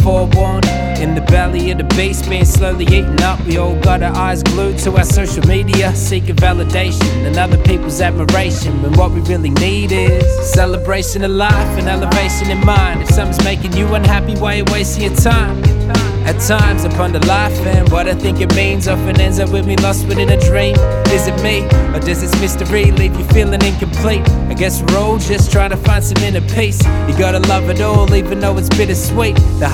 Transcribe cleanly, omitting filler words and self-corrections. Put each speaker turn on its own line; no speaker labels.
forewarned. In the belly of the beast, being slowly eaten up. We all got our eyes glued to our social media, seeking validation and other people's admiration, when what we really need is celebration of life and elevation in mind. If something's making you unhappy, why you wasting your time? At times I ponder life and what I think it means. Often ends up with me lost within a dream. Is it me, or does this mystery leave you feeling incomplete? I guess we're all just trying to find some inner peace. You gotta love it all, even though it's bittersweet. The